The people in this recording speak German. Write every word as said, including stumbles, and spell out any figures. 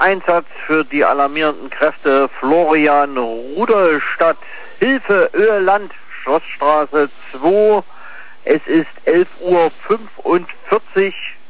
Einsatz für die alarmierenden Kräfte Florian Rudolstadt. Hilfe, Öland, Schlossstraße zwei. Es ist elf Uhr fünfundvierzig.